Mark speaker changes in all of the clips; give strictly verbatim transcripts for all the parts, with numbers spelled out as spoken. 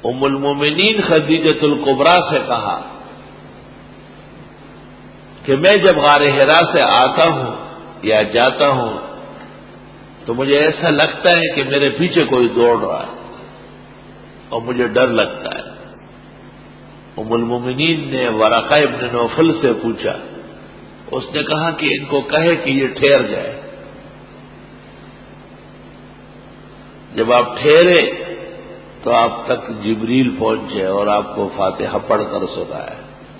Speaker 1: ام المومنین خدیجۃ الکبریٰ سے کہا کہ میں جب غار حرا سے آتا ہوں یا جاتا ہوں تو مجھے ایسا لگتا ہے کہ میرے پیچھے کوئی دوڑ رہا ہے اور مجھے ڈر لگتا ہے۔ ام المومنین نے ورقہ ابن نوفل سے پوچھا، اس نے کہا کہ ان کو کہے کہ یہ ٹھہر جائے۔ جب آپ ٹھہرے تو آپ تک جبریل پہنچے اور آپ کو فاتحہ پڑھ کر سنائے۔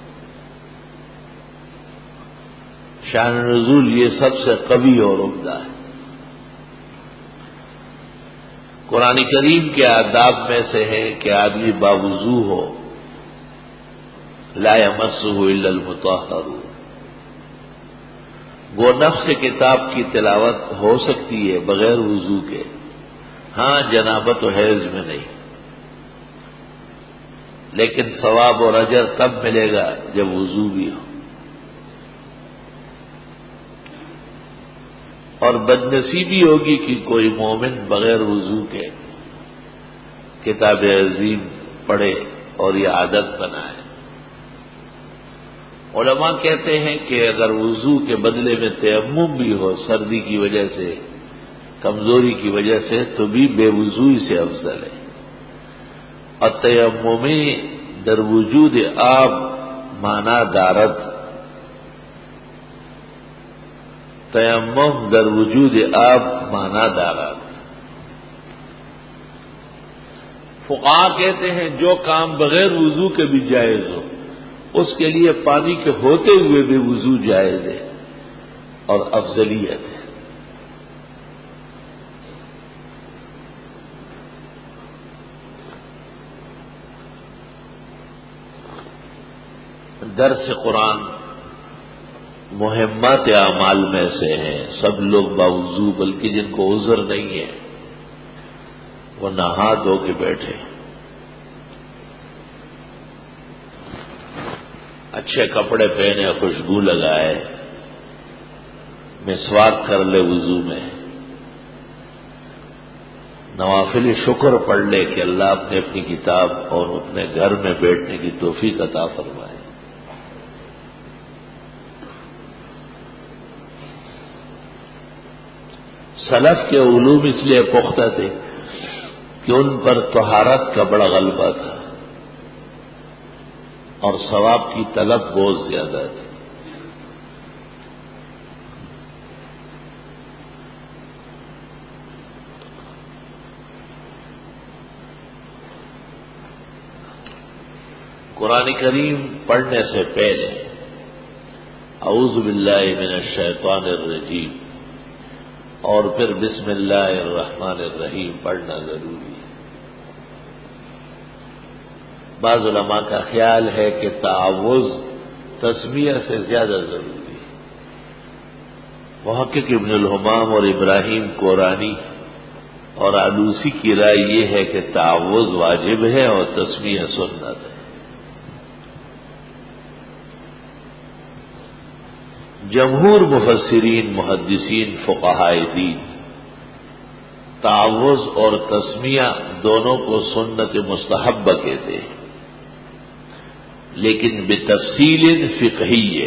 Speaker 1: شان نزول یہ سب سے قوی اور عمدہ ہے۔ قرآن کریم کے آداب میں سے ہے کہ آدمی باوضو ہو، لا یمسہ الا المطہرون۔ وہ نفس کتاب کی تلاوت ہو سکتی ہے بغیر وضو کے، ہاں جنابت و حیض میں نہیں، لیکن ثواب اور اجر تب ملے گا جب وضو بھی ہو۔ اور بدنصیبی ہوگی کہ کوئی مومن بغیر وضو کے کتاب عظیم پڑھے اور یہ عادت بنائے۔ علماء کہتے ہیں کہ اگر وضو کے بدلے میں تیمم بھی ہو سردی کی وجہ سے، کمزوری کی وجہ سے، تو بھی بے وضوئی سے افضل ہے۔ اور تیممی در وجود آب مانا دارت، تیمم در وجود آب مانا دارت۔ فقہا کہتے ہیں جو کام بغیر وضو کے بھی جائز ہو اس کے لیے پانی کے ہوتے ہوئے بھی وضو جائز ہے اور افضلیت ہے۔ درس قرآن مہمات اعمال میں سے ہیں۔ سب لوگ باوضو، بلکہ جن کو عذر نہیں ہے وہ نہا دھو کے بیٹھے، اچھے کپڑے پہنے، خوشبو لگائے، مسواک کر لے وضو میں، نوافل شکر پڑھ لے کہ اللہ اپنے اپنی کتاب اور اپنے گھر میں بیٹھنے کی توفیق عطا فرمائے۔ سلف کے علوم اس لیے پختہ تھے کہ ان پر طہارت کا بڑا غلبہ تھا اور ثواب کی طلب بہت زیادہ تھی۔ قرآن کریم پڑھنے سے پہلے اعوذ باللہ من الشیطان الرجیم اور پھر بسم اللہ الرحمن الرحیم پڑھنا ضروری ہے۔ بعض علماء کا خیال ہے کہ تعوذ تسمیہ سے زیادہ ضروری ہے۔ محقق ابن الحمام اور ابراہیم قورانی اور آلوسی کی رائے یہ ہے کہ تعوذ واجب ہے اور تسمیہ سنت ہے۔ جمہور مفسرین، محدثین، فقہاء دین تعوذ اور تسمیہ دونوں کو سنت مستحبہ کہتے ہیں، لیکن بتفصیل فقہی ہے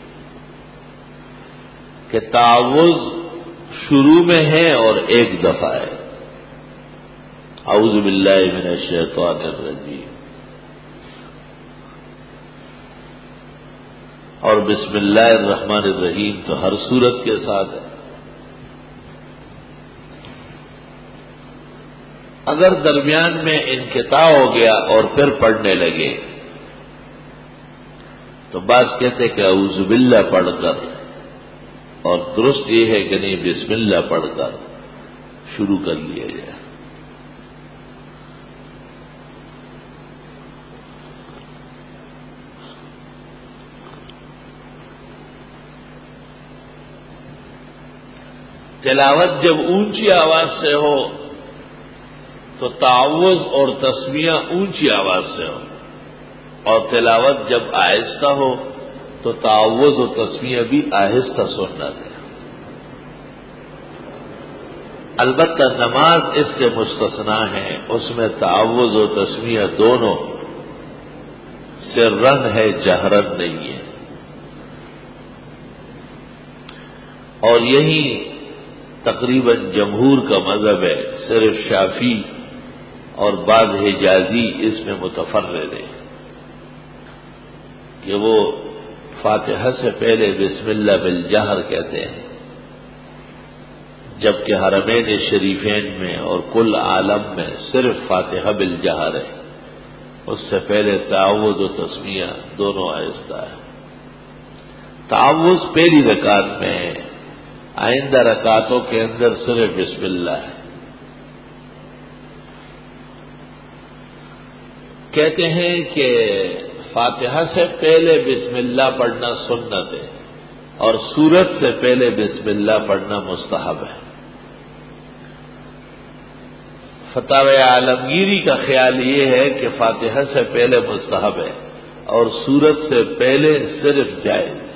Speaker 1: کہ تعوذ شروع میں ہے اور ایک دفعہ ہے، اعوذ باللہ من الشیطان الرجیم، اور بسم اللہ الرحمن الرحیم تو ہر صورت کے ساتھ ہے۔ اگر درمیان میں انقطاع ہو گیا اور پھر پڑھنے لگے تو بعض کہتے کہ اعوذ باللہ پڑھ کر، اور درست یہ ہے کہ نہیں بسم اللہ پڑھ کر شروع کر لیا جائے۔ تلاوت جب اونچی آواز سے ہو تو تعوذ اور تسمیہ اونچی آواز سے ہو، اور تلاوت جب آہستہ ہو تو تعوذ و تسمیہ بھی آہستہ سننا ہے۔ البتہ نماز اس سے مستثنا ہے، اس میں تعوذ و تسمیہ دونوں سرن ہے، جہرن نہیں ہے۔ اور یہی تقریباً جمہور کا مذہب ہے، صرف شافعی اور بعض حجازی اس میں متفرد ہے کہ وہ فاتحہ سے پہلے بسم اللہ بالجہر کہتے ہیں، جبکہ حرمین شریفین میں اور کل عالم میں صرف فاتحہ بالجہر ہے، اس سے پہلے تعوذ و تسمیہ دونوں آہستہ ہے۔ تعوذ پہلی رکعت میں ہے، آئندہ رکعتوں کے اندر صرف بسم اللہ ہے۔ کہتے ہیں کہ فاتحہ سے پہلے بسم اللہ پڑھنا سنت ہے اور سورت سے پہلے بسم اللہ پڑھنا مستحب ہے۔ فتاوی عالمگیری کا خیال یہ ہے کہ فاتحہ سے پہلے مستحب ہے اور سورت سے پہلے صرف جائز ہے۔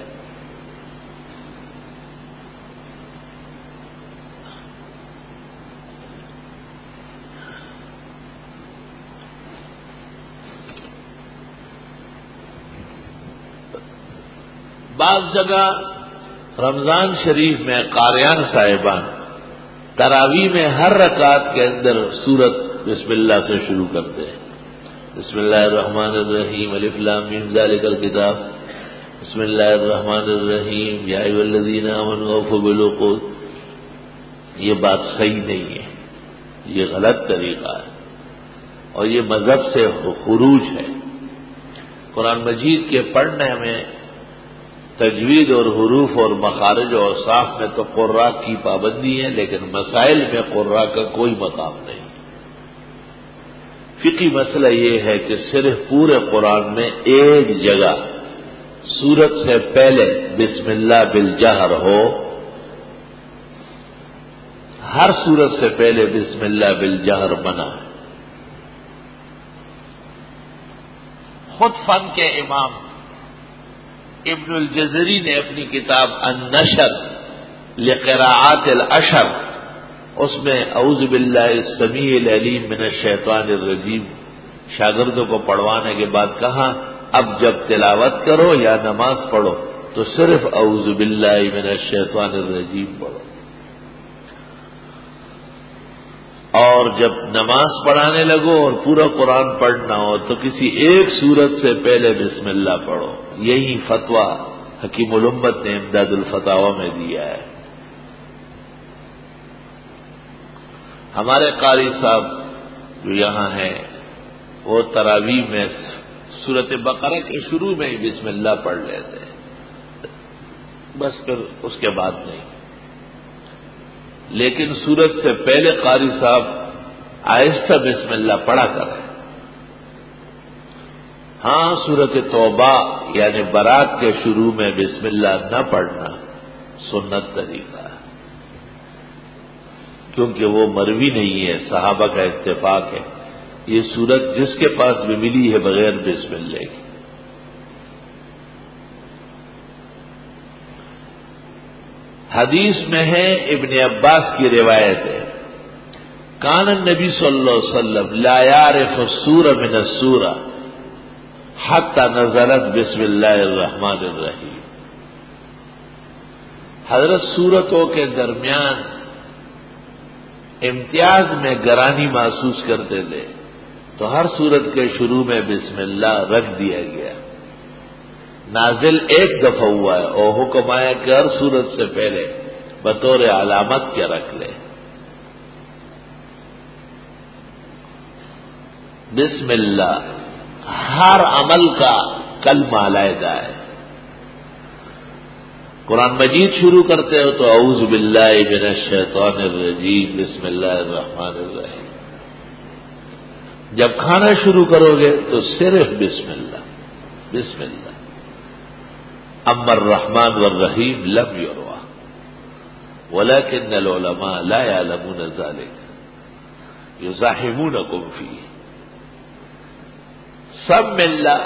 Speaker 1: بعض جگہ رمضان شریف میں قاریان صاحبان تراویح میں ہر رکعت کے اندر سورت بسم اللہ سے شروع کرتے ہیں۔ بسم اللہ الرحمن الرحیم، الف لام میم ذالک الکتاب، بسم اللہ الرحمن الرحیم، یا ایھا الذین آمنوا اوفوا بالعقود۔ یہ بات صحیح نہیں ہے، یہ غلط طریقہ ہے اور یہ مذہب سے خروج ہے۔ قرآن مجید کے پڑھنے میں تجوید اور حروف اور مخارج و اوصاف میں تو قراء کی پابندی ہے، لیکن مسائل میں قراء کا کوئی مقام نہیں۔ فقہی مسئلہ یہ ہے کہ صرف پورے قرآن میں ایک جگہ سورت سے پہلے بسم اللہ بالجہر ہو، ہر سورت سے پہلے بسم اللہ بالجہر منع ہے۔ خود فن کے امام ابن الجزری نے اپنی کتاب النشر لقراءات العشر اس میں اعوذ باللہ السمیع العلیم من الشیطان الرجیم شاگردوں کو پڑھوانے کے بعد کہا، اب جب تلاوت کرو یا نماز پڑھو تو صرف اعوذ باللہ من الشیطان الرجیم پڑھو، اور جب نماز پڑھانے لگو اور پورا قرآن پڑھنا ہو تو کسی ایک سورت سے پہلے بسم اللہ پڑھو۔ یہی فتویٰ حکیم الامت نے امداد الفتاوی میں دیا ہے۔ ہمارے قاری صاحب جو یہاں ہیں وہ تراویح میں سورت بقرہ کے شروع میں ہی بسم اللہ پڑھ لیتے ہیں، بس پھر اس کے بعد نہیں۔ لیکن سورت سے پہلے قاری صاحب آہستہ بسم اللہ پڑھا کریں۔ ہاں، سورت توبہ یعنی برات کے شروع میں بسم اللہ نہ پڑھنا سنت طریقہ ہے، کیونکہ وہ مروی نہیں ہے، صحابہ کا اتفاق ہے۔ یہ سورت جس کے پاس بھی ملی ہے بغیر بسم اللہ کی۔ حدیث میں ہے، ابن عباس کی روایت ہے، کان النبی صلی اللہ علیہ وسلم لا یعرف السورہ من السورہ حتی نزلت بسم اللہ الرحمن الرحیم۔ حضرت سورتوں کے درمیان امتیاز میں گرانی محسوس کرتے تھے تو ہر سورت کے شروع میں بسم اللہ رکھ دیا گیا۔ نازل ایک دفعہ ہوا ہے اور حکم آیا کہ ہر سورت سے پہلے بطور علامت کے رکھ لے۔ بسم اللہ ہر عمل کا کلمہ علیحدہ ہے۔ قرآن مجید شروع کرتے ہو تو اعوذ باللہ من الشیطان الرجیم بسم اللہ الرحمن الرحیم، جب کھانا شروع کرو گے تو صرف بسم اللہ بسم اللہ۔ اما الرحمن والرحیم لم یروى ولكن العلماء لا يعلمون ذلك يزاحمونكم فيه۔ سب ملا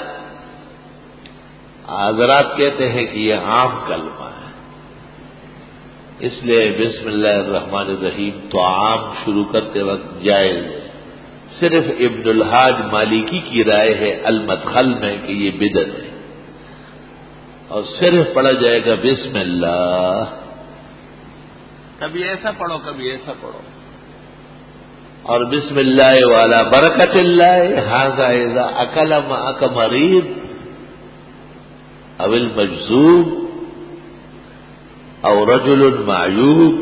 Speaker 1: حضرات کہتے ہیں کہ یہ عام کلمہ ہے، اس لیے بسم اللہ الرحمن الرحیم تو عام شروع کرتے وقت جائز ہے. صرف ابن الحاج مالکی کی رائے ہے المدخل میں کہ یہ بدعت ہے، اور صرف پڑھا جائے گا بسم اللہ. کبھی ایسا پڑھو کبھی ایسا پڑھو. اور بسم اللہ والا برکت اللہ ھذا اذا اکل معک مریض او المجذوب او رجل معیوب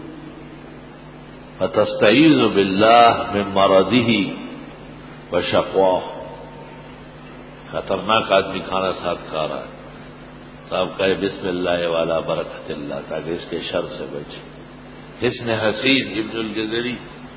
Speaker 1: فتستعیذ باللہ من مرضه وشقواه. خطرناک آدمی کھانا ساتھ کھا رہا ہے، صاحب کہے بسم اللہ والا برکت اللہ تاکہ اس کے شر سے بچے. حسن حسین ابن الجزری.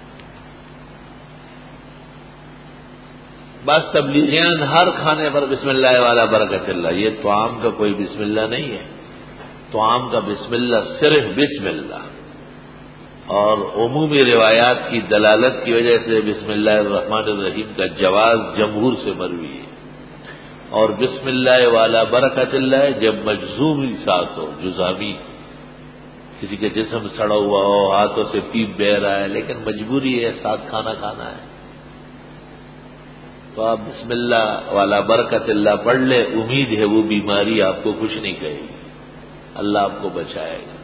Speaker 1: بس تبلیغیان ہر کھانے پر بسم اللہ والا برکت اللہ. یہ طعام کا کوئی بسم اللہ نہیں ہے. طعام کا بسم اللہ صرف بسم اللہ، اور عمومی روایات کی دلالت کی وجہ سے بسم اللہ الرحمن الرحیم کا جواز جمہور سے مروی ہے. اور بسم اللہ والا برکت اللہ جب مجزومی ساتھ ہو، جزامی، کسی کے جسم سڑا ہوا ہو، ہاتھوں سے پیپ بہ رہا ہے لیکن مجبوری ہے ساتھ کھانا کھانا ہے، تو آپ بسم اللہ والا برکت اللہ پڑھ لے. امید ہے وہ بیماری آپ کو کچھ نہیں کہے گی، اللہ آپ کو بچائے گا.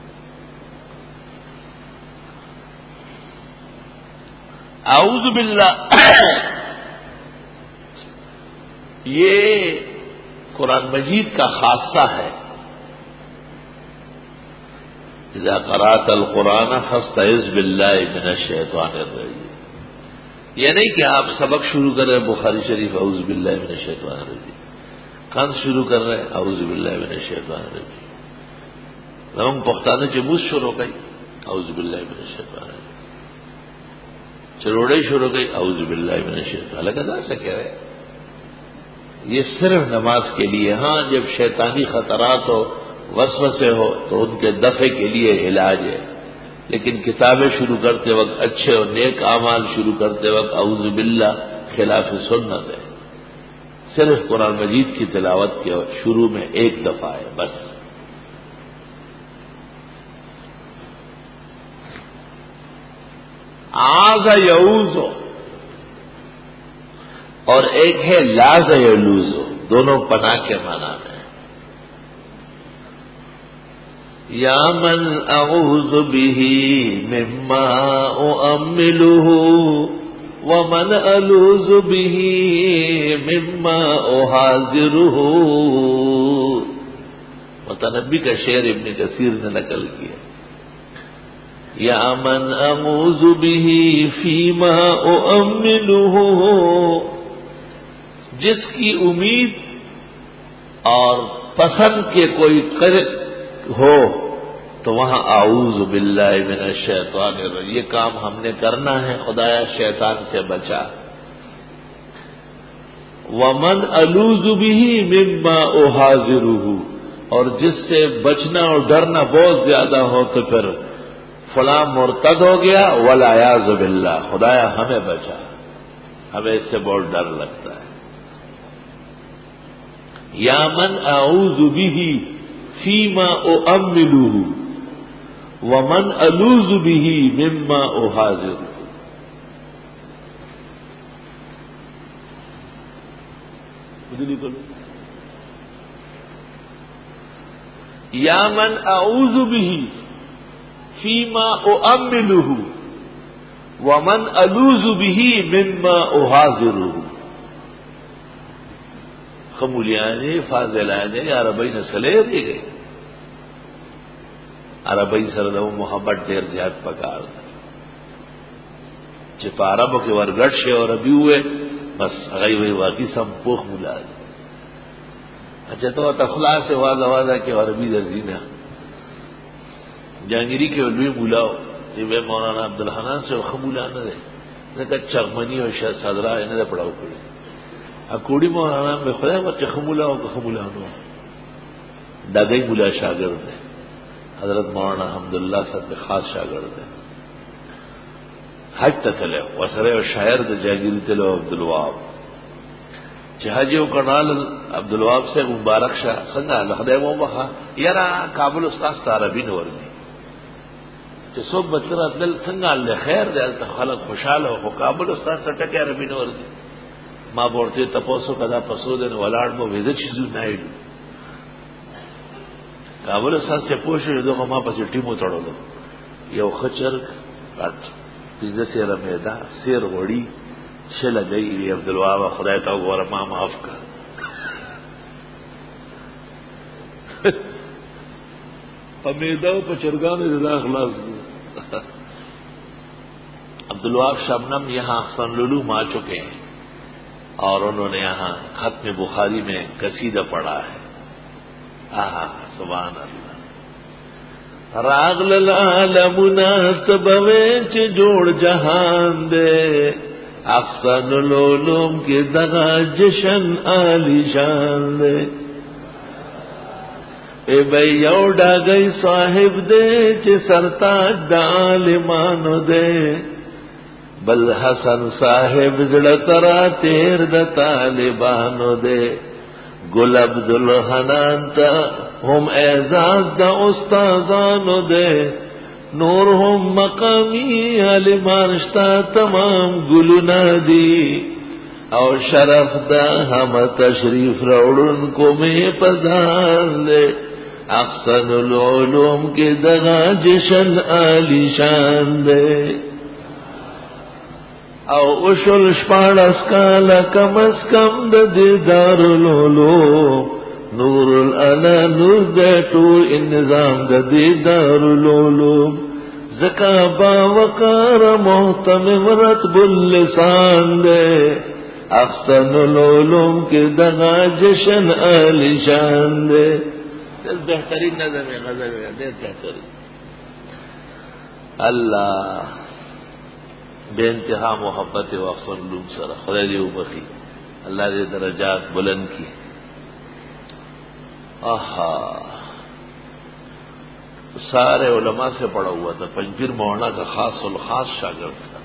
Speaker 1: اعوذ باللہ یہ قرآن مجید کا خاصہ ہے. اذا قرأت القرآن فاستعذ باللہ من الشیطان الرجیم. یہ نہیں کہ آپ سبق شروع کر رہے ہیں بخاری شریف اعوذ باللہ من الشیطان الرجیم، کنز شروع کر رہے ہیں اعوذ باللہ من الشیطان الرجیم، ہم پختانہ چموس شروع گئی اعوذ باللہ من الشیطان الرجیم، چروڑے شروع گئی اعوذ باللہ من الشیطان. لگا سے کہہ رہے یہ صرف نماز کے لیے. ہاں جب شیطانی خطرات ہو، وسوسے ہو تو ان کے دفع کے لیے علاج ہے، لیکن کتابیں شروع کرتے وقت، اچھے اور نیک اعمال شروع کرتے وقت اعوذ باللہ خلاف سنت ہے. صرف قرآن مجید کی تلاوت کے شروع میں ایک دفعہ ہے بس. آز یعوذ اور ایک ہے لاز یلوذ، دونوں پناہ کے معنی میں. یا من اعوذ به مما اؤمله ومن الوذ به مما احاذره. متنبی کا شعر ابن کثیر نے نقل کیا. یا من اعوذ به فیما اؤمله، جس کی امید اور پسند کے کوئی قرب ہو تو وہاں اعوذ باللہ من الشیطان الرجیم. یہ کام ہم نے کرنا ہے، خدایا شیطان سے بچا. ومن الوذ به مما احاذره، اور جس سے بچنا اور ڈرنا بہت زیادہ ہو تو پھر فلاں مرتد ہو گیا والعیاذ باللہ، خدایا ہمیں بچا، ہمیں اس سے بہت ڈر لگتا ہے. یا من اعوذ به فیما اؤمله ومن الوذ به مما احاذره. یا من اعوذ به فیما اؤمله ومن الوذ به مما احاذره. خمولیانے فاضلانے عربی نسلیں دی گئی. عربی سره د محبت ډیر زیات پکار دی چې په عربو کې ورګډ شي او عربي وې بس هغه وی واقعي سم پوخ مولا دی. اچھا تو تخلاص سے واضح واضح کہ عربی درزینہ جہانگیری کے علوی مولاو یہ مولانا عبدالحنان سے خمولا نہ رہے نے کہ چغمنی اور شاید صدرہ انہیں پڑھاؤ پڑے اکوڑی مولانا میں خدا بچہ خمولا ہو کہ خمولا نو دادئی مولا شاگرد ہے حضرت مولانا الحمدللہ صاحب خاص شاگرد ہے. حج تلے وسرے و شاعر د جاگیری تلو عبدالواب جہاجیو کرنال عبدالواب سے مبارک شاہ سنگا لخدے وہ بخا یارا کابل استاذ عربی نور میں چې څوک بچره تل څنګه الله خیر دی ته خلک خوشاله او کابل استاد ټټکه عربي نور دي ما ورته تاسو کدا پسو دین ولاړ مو ویزه چیزو نه ایډو کابل استاد چې پوښتنه دغه ما پسې ټیمو تړلو یو خچر کټ دې سره مېدا سیر وړي شل دی عبدالوهاب خدای ته وګوره ما معاف کړ پمیدا په چرګانو رضا اخلاص عبدالوهاب شبنم یہاں احسن العلوم آ چکے ہیں اور انہوں نے یہاں ختم بخاری میں قصیدہ پڑھا ہے آہا سبحان اللہ راغ للعالمنا تبویچ جوڑ جہان دے احسن العلوم کی دغا جشن عالی شان دے اے بھئی یو ڈاگئی صاحب دے چے سرتاج دا عالمانو دے بل حسن صاحب زڑترا تیر دا طالبانو دے گل عبدالحنان تا ہم اعزاز دا استاذانو دے نور ہم مقامی عالمانشتا تمام گلنا دی اور شرف دا ہم تشریف روڑن کو میں پذان لے احسن العلوم کے دغا جشن عالی شان دے او اشل شپاڑس کالا کم از کم دا دیدار العلوم نور الانا نور دے ٹور انظام دا دیدار العلوم زکا با وقار محتمم رتب اللسان دے احسن العلوم کے دغا جشن عالی شان دے بہترین نظم ہے غزل ہے بہترین اللہ بے انتہا محبت و احسن العلوم سر خدا دی بخی اللہ دے درجات بلند کی آہا سارے علماء سے پڑھا ہوا تھا پنجیر مولانا کا خاص الخاص شاگرد تھا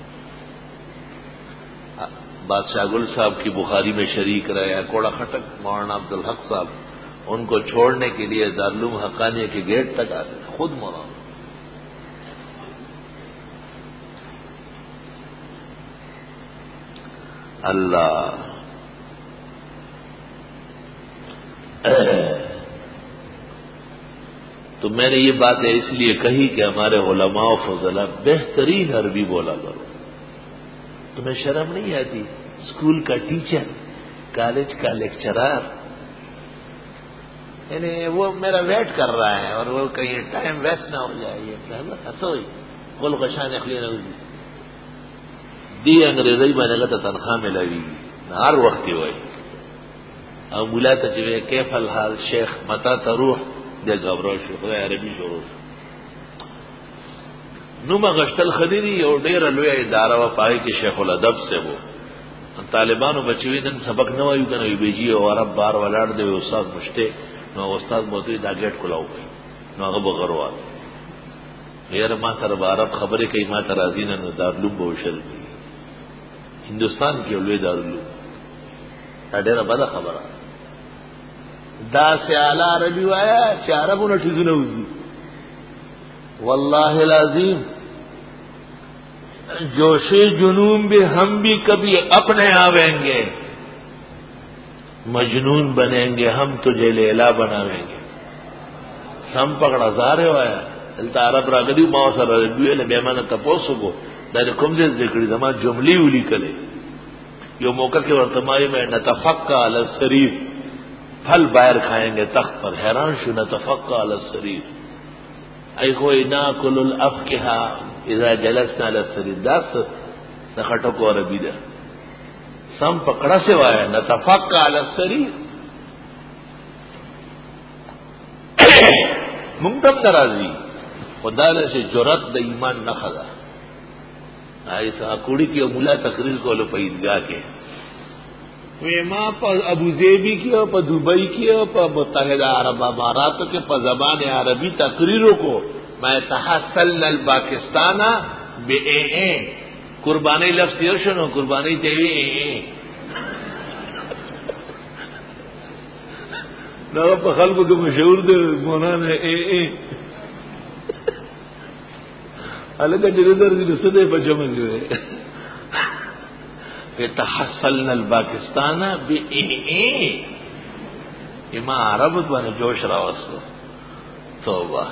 Speaker 1: بادشاہ گل صاحب کی بخاری میں شریک رہے کوڑا خٹک مولانا عبدالحق صاحب ان کو چھوڑنے کے لیے دارالعلوم حقانیہ کے گیٹ تک آتے خود مولانا اللہ تو میں نے یہ بات اس لیے کہی کہ ہمارے علماء و فضلاء بہترین عربی بولا کرو تمہیں شرم نہیں آتی اسکول کا ٹیچر کالج کا لیکچرار یعنی وہ میرا ویٹ کر رہا ہے اور وہ کہیں ٹائم ویسٹ نہ ہو جائے یہ ہسوئی کل غشان اخلی نہ ہوئی دی انگریزی میں نے تنخواہ میں لگی ہر وقت ہوئی اور بلا تجوے کیف الحال شیخ متا تروح دے گھبرو خدا عربی شروع نما غشتل خدیری اور ڈیر الویا ادارہ و پائی کے شیخ الادب سے وہ طالبان و بچوی دن سبق نہ ہوئی کہ نو بیجی اور عرب بار ولاڑ دے استاد مشتے نو استاد موتی دا گیٹ کھلاؤ گئی نو اغب غروات غیر ماں تر عرب خبریں کئی ماں ترازین نو دارالعلوم بوشر کی ہندوستان کی علوی دارالعلوم ڈیرا بدا خبر دا سے اعلی عربی آیا کہ عربوں نے ٹھیک نہ ہوئی واللہ العظیم جوش جنون بھی ہم بھی کبھی اپنے آویں گے مجنون بنیں گے ہم تجھے لیلا بناویں گے سم پکڑا زارے ہوا دلتا عرب راگدی ما سر عربی نے بیمانہ تپوسو کو دائر کم سے ذکری زمان جملی اولی کلے یو موقع کے ورتمائی میں نتفقہ علی السریر پھل باہر کھائیں گے تخت پر حیران شو نتفقہ علی السریر ای کوئی ناکل الافکہا اذا جلسنا علی السریر داست نخٹو کو عربی دا سم پکڑا سے وایا نتفقہ علی السریر منتم نرازی خدا سے جرت دا ایمان نخدا ایسا کوڑی کی ملا تقریر کو لو عیدگاہ کے ماں پر ابو ظبی کی اور دبئی کی اور متحدہ عرب اماراتوں کے پر زبان عربی تقریروں کو میں تحصل الپاکستان بے اے اے قربانی لفظ یوشن ہو قربانی تیوی اے اے نہ خلق کے مشہور دے مولانا اے اے الگ ڈریزر کی رسدے بچوں میں جو ہے کہ تحصلنا الپاکستان بھی اما عرب بنے جوش راوس توبہ.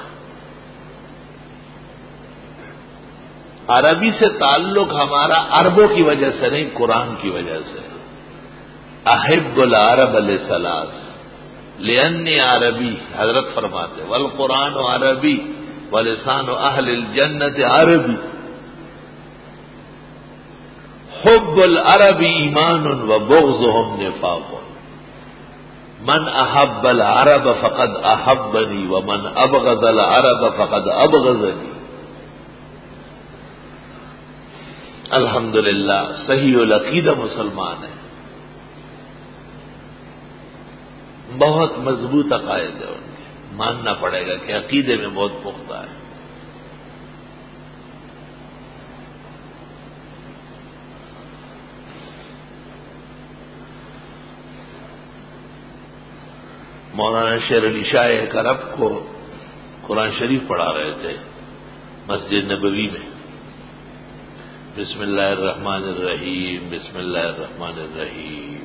Speaker 1: عربی سے تعلق ہمارا عربوں کی وجہ سے نہیں، قرآن کی وجہ سے. احب العرب لثلاث لانی عربی، حضرت فرماتے والقرآن عربی ولسان اہل الجنت عربی. حب العرب ایمان و بغضهم نفاق. من احب العرب فقد احبنی ومن ابغض العرب فقد ابغضنی. الحمدللہ صحیح العقیدہ مسلمان ہے، بہت مضبوط عقائد ہے ان کے، ماننا پڑے گا کہ عقیدے میں بہت پختہ ہے. مولانا شیر علی شاہ ایک عرب کو قرآن شریف پڑھا رہے تھے مسجد نبوی میں. بسم اللہ الرحمن الرحیم بسم اللہ الرحمن الرحیم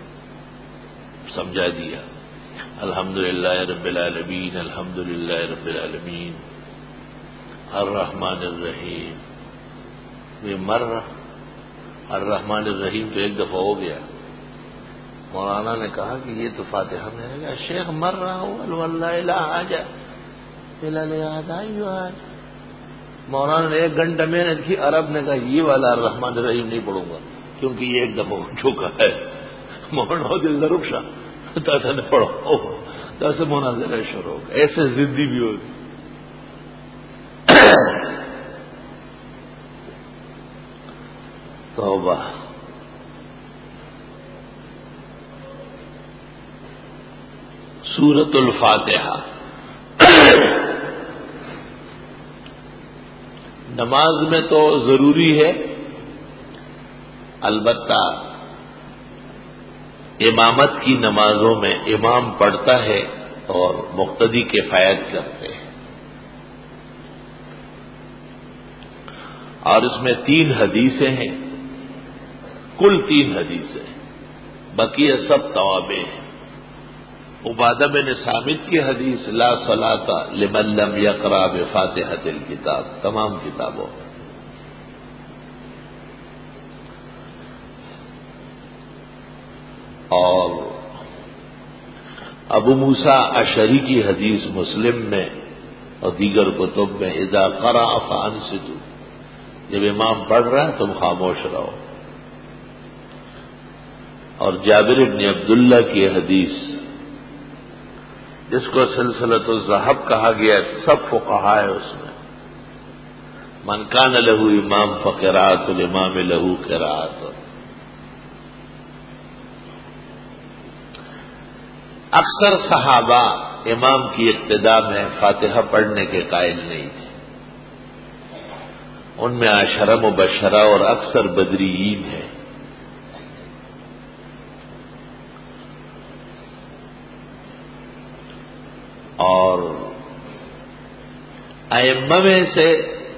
Speaker 1: سمجھا دیا. الحمدللہ رب العالمین الحمدللہ رب العالمین الرحمن الرحیم. یہ مر الرحمن الرحیم تو ایک دفعہ ہو گیا. مولانا نے کہا کہ یہ تو فاتحہ میں نے کہا شیخ مر رہا ہوں واللہ لا حاجہ الا لہذا. مولانا نے ایک گھنٹہ محنت کی، عرب نے کہا یہ والا الرحمن الرحیم نہیں پڑھوں گا کیونکہ یہ ایک دفعہ ہو چکا ہے. مولانا دل رخشا تاتا نے پڑھو تاسے مناظرہ شروع ہو گیا. ایسے ضدی بھی ہوگی. توبہ. سورۃ الفاتحہ نماز میں تو ضروری ہے، البتہ امامت کی نمازوں میں امام پڑھتا ہے اور مقتدی کفایت کرتے ہیں. اور اس میں تین حدیثیں ہیں، کل تین حدیثیں، بقیہ سب توابع ہیں. عبادہ بن ثابت کی حدیث لا صلاۃ لمن لم یقرأ بفاتحۃ الکتاب، تمام کتابوں میں. اور ابو موسیٰ اشعری کی حدیث مسلم میں اور دیگر کتب میں اذا قرأ فانصتوا، جب امام پڑھ رہا ہے تم خاموش رہو. اور جابر بن عبداللہ کی حدیث جس کو سلسلۃ الذہب کہا گیا، سب فقہاء ہے اس میں، من کان لہ امام فقراءۃ الامام لہ قراءۃ. اکثر صحابہ امام کی اقتداء میں فاتحہ پڑھنے کے قائل نہیں تھے. ان میں عشرہ مبشرہ اور اکثر بدریین ہیں. اور ائمہ میں سے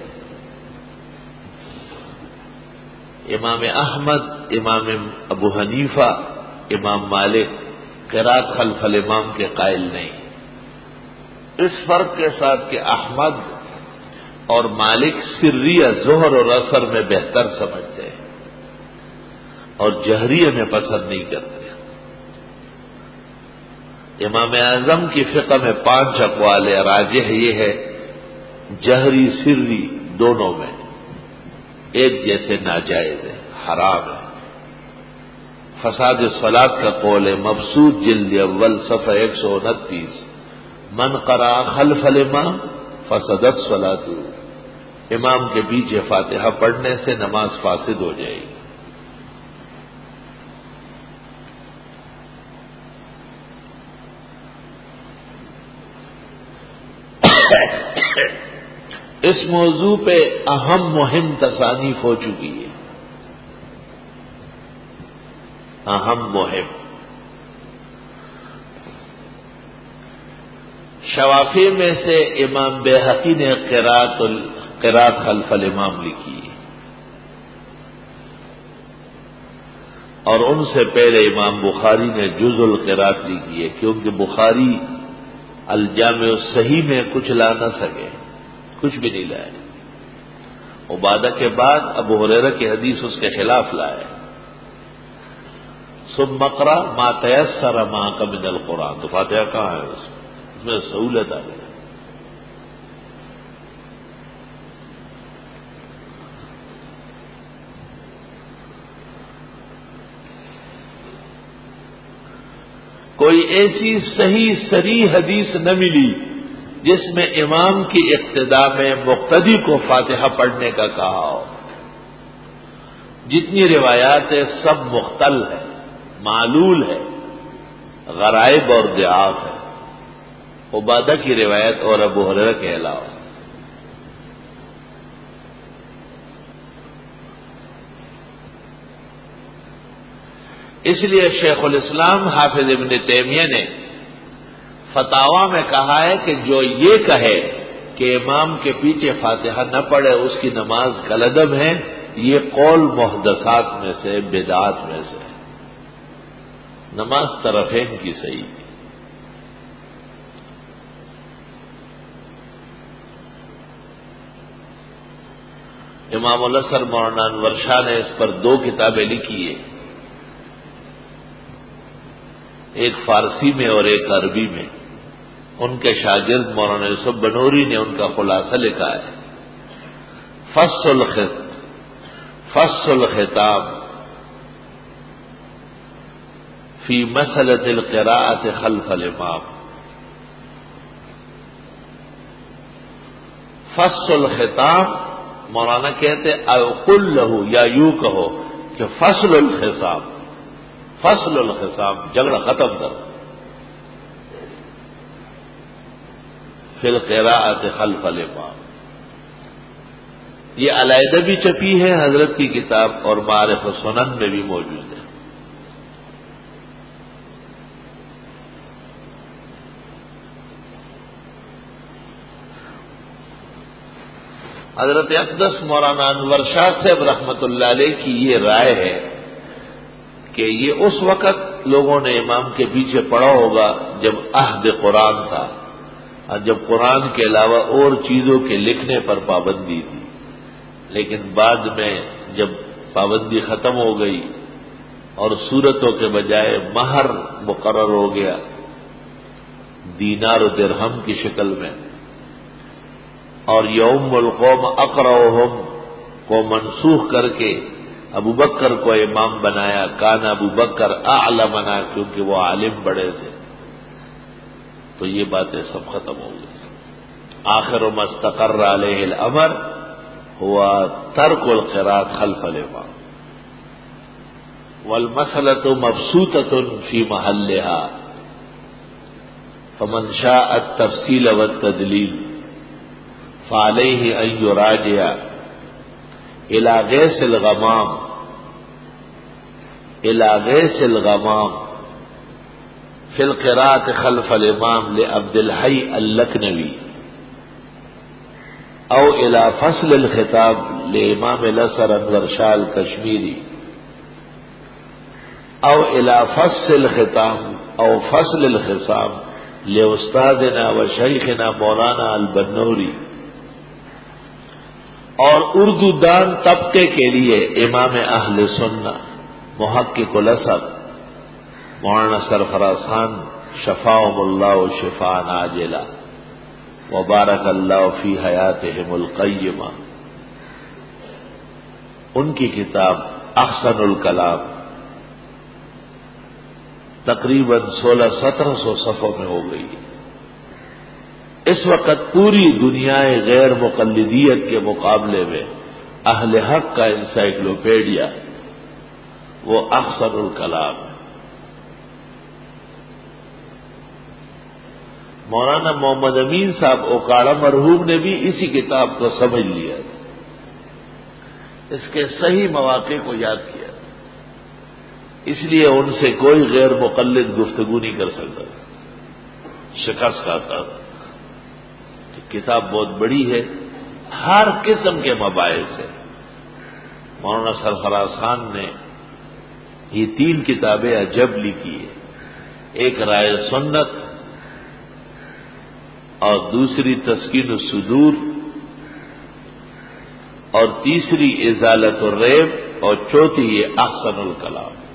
Speaker 1: امام احمد، امام ابو حنیفہ، امام مالک قرات خلف الامام کے قائل نہیں، اس فرق کے ساتھ کہ احمد اور مالک سریہ ظہر اور عصر میں بہتر سمجھتے ہیں اور جہریہ میں پسند نہیں کرتے. امام اعظم کی فقہ میں پانچ اقوال ہے، راجح یہ ہے جہری سری دونوں میں ایک جیسے ناجائز ہے، حرام ہے. فساد الصلاۃ کا قول ہے، مبسوط جلد اول صفحہ ایک سو انتیس، من قرأ خلف الامام فسدت صلاۃہ، امام کے پیچھے فاتحہ پڑھنے سے نماز فاسد ہو جائے گی. اس موضوع پہ اہم مہم تصانیف ہو چکی ہے. اہم مہم شوافی میں سے امام بیہقی نے قرات قرات خلف الامام لکھی ہے، اور ان سے پہلے امام بخاری نے جز القرات لکھی ہے، کیونکہ بخاری الجامع الصحیح میں کچھ لا نہ سکے، کچھ بھی نہیں لائے۔ عبادہ کے بعد ابو ہریرہ کی حدیث اس کے خلاف لائے۔ ثم اقرأ ما تیسر معک من القرآن، تو فاتحہ کہاں ہے اس میں؟ اس میں سہولت آ گئی۔ کوئی ایسی صحیح صریح حدیث نہ ملی جس میں امام کی اقتداء میں مقتدی کو فاتحہ پڑھنے کا کہا ہو۔ جتنی روایات ہیں سب مختل ہے، معلول ہے، غرائب اور ضعاف ہے، عبادہ کی روایت اور ابو ہریرہ کے علاوہ۔ اس لیے شیخ الاسلام حافظ ابن تیمیہ نے فتاوا میں کہا ہے کہ جو یہ کہے کہ امام کے پیچھے فاتحہ نہ پڑھے اس کی نماز کالعدم ہے، یہ قول محدثات میں سے، بدعات میں سے۔ نماز طرفین کی صحیح ہے۔ امام الاثر مولانا انور شاہ نے اس پر دو کتابیں لکھی ہیں، ایک فارسی میں اور ایک عربی میں۔ ان کے شاگرد مولانا یوسف بنوری نے ان کا خلاصہ لکھا ہے، فصل الخط فصل الخطاب فی مسئلۃ القراءۃ خلف الامام۔ فصل الخطاب مولانا کہتے او قل لہ، یا یوں کہو کہ فصل الخصام، فصل الخصام جھگڑا ختم کر، فی القراءۃ خلف الامام۔ یہ علیحدہ بھی چھپی ہے حضرت کی کتاب، اور معارف السنن میں بھی موجود ہے۔ حضرت اقدس مولانا انور شاہ صاحب رحمت اللہ علیہ کی یہ رائے ہے کہ یہ اس وقت لوگوں نے امام کے پیچھے پڑھا ہوگا جب عہد قرآن تھا، اور جب قرآن کے علاوہ اور چیزوں کے لکھنے پر پابندی تھی، لیکن بعد میں جب پابندی ختم ہو گئی اور صورتوں کے بجائے مہر مقرر ہو گیا دینار و درہم کی شکل میں، اور یوم القوم اقرؤہم کو منسوخ کر کے ابو بکر کو امام بنایا، کان ابو بکر اعلمنا، کیونکہ وہ عالم بڑے تھے، تو یہ باتیں سب ختم ہو گئی۔ آخر ما استقر علیہ الامر ہوا ترک القراءۃ خلف الامام، والمسألة مبسوطة فی محلها، فمن شاء التفصیل والتدلیل فعلیہ ان یراجع الى غیث الغمام الى غیث الغمام فی القراءۃ خلف الامام لعبد الحی اللکھنوی، او الى فصل الخطاب لامام الاثر انور شاہ الکشمیری، او الى فصل الخطام او فصل الخصام لاستاذنا و شیخنا مولانا البنوری، اور اردو دان طبقے کے لیے امام اہل سنہ محقق الاثر مولانا سرفراز خان شفاہم اللہ شفاء عاجلہ وبارک اللہ فی حیاتہم القیمہ، ان کی کتاب احسن الکلام تقریباً سولہ سترہ سو صفحوں میں ہو گئی۔ اس وقت پوری دنیا غیر مقلدیت کے مقابلے میں اہل حق کا انسائکلوپیڈیا وہ احسن الکلام ہے۔ مولانا محمد امین صاحب اوکاڑا مرحوم نے بھی اسی کتاب کو سمجھ لیا، اس کے صحیح مواقع کو یاد کیا، اس لیے ان سے کوئی غیر مقلد گفتگو نہیں کر سکتا، شکست کھاتا تھا۔ کتاب بہت بڑی ہے، ہر قسم کے مباحث سے مولانا سرفراز خان نے یہ تین کتابیں عجب لکھی ہے. ایک رائے سنت اور دوسری تسکین الصدور اور تیسری ازالت الریب اور چوتھی یہ احسن الکلام.